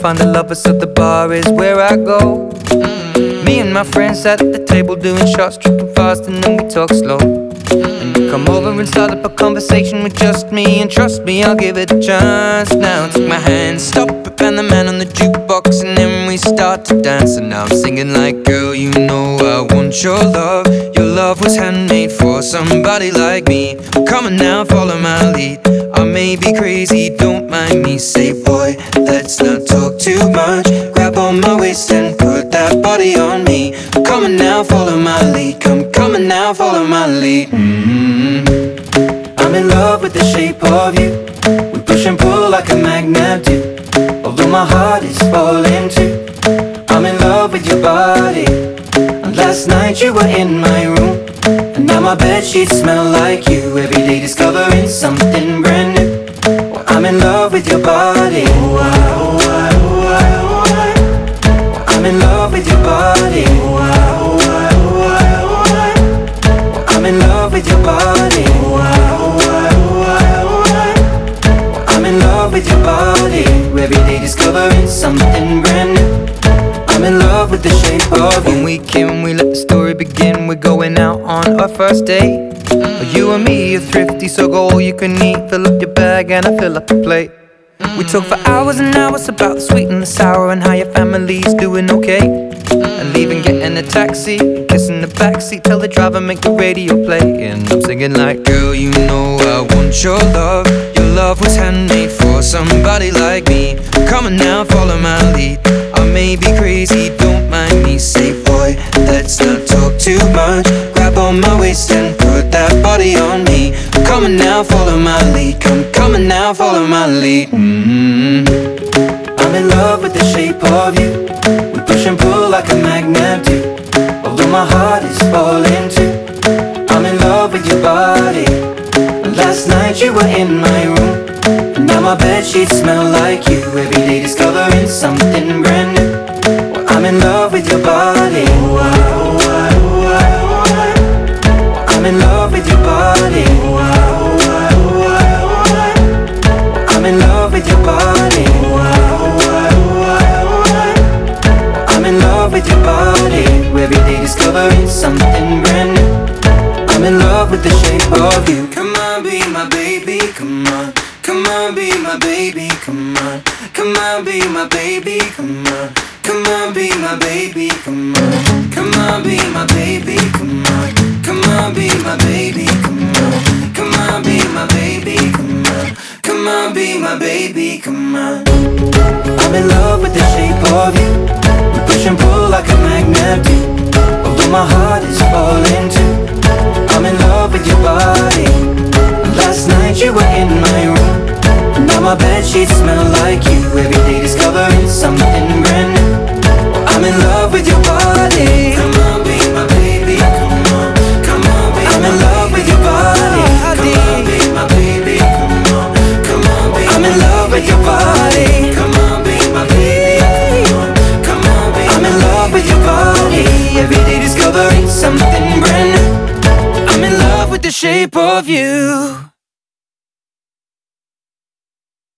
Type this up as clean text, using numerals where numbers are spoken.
find a lover, so the bar is where I go. Me and my friends at the table doing shots, tripping fast, and then we talk slow. And you come over and start up a conversation with just me, and trust me, I'll give it a chance. Now take my hand, stop it, and the man on the jukebox, and then we start to dance. And now I'm singing like, girl, you know I want your love. Your love was handmade for somebody like me. Come on now, follow my lead. I may be crazy, don't mind me. Say, boy, let's not talk too much. Grab on my waist and put that body on me. Come on now, follow my lead. Come on now, follow my lead. I'm in love with the shape of you. We push and pull like a magnet do. Although my heart is falling too. I'm in love with your body. And last night you were in my room, and now my bedsheets smell like you. Every day discovering something brand new. Well, I'm in love with your body. I'm in love with your body. I'm in love with your body. I'm in love with your body. Every day discovering something brand new. I'm in love with the shape of you. When we came, we let the story begin. We're going out on our first date. You and me are thrifty, so go all you can eat. Fill up your bag and I fill up the plate. We talk for hours and hours about the sweet and the sour, and how your family's doing okay. And leaving, getting a taxi, kissing the backseat, tell the driver make the radio play. And I'm singing like, girl, you know I want your love. Your love was handmade for somebody like me. Come on now, follow my lead. I may be crazy, don't mind me. Say, boy, let's not talk too much. Grab on my waist and put that body on me. Come on now, follow my lead. Come on now, follow my lead. I'm in love with the shape of you. We push and pull like a magnet do. Although my heart is falling too. I'm in love with your body. And last night you were in my room, and now my bedsheets smell like you. Every day discovering something brand new. Well, I'm in love with your body. I'm in love with your body. I'm in love with your body. I'm in love with your body. Every day discovering something brand new. I'm in love with the shape of you. Come on, be my baby, come on. Come on, be my baby, come on. Come on, be my baby, come on. Come on, be my baby, come on. Come on, be my baby, come on. Come on, be my baby, come on. Come on, be my baby, come on. Come on, be my baby, come on. I'm in love with the shape of you. We push and pull like a magnet do. Although my heart is falling too. I'm in love with your body. Last night you were in my room, and now my bedsheets smell like you. Every day discovering something brand new. I'm in love with your body. Come on, be my baby, come on. Come on, be I'm in love with your body. Come on, be my baby, come on. Come on, be I'm in love with your body. Come on, be my baby, come on. Come on, be I'm in love with your body. Every day discovering something brand new. I'm in love with the shape of you.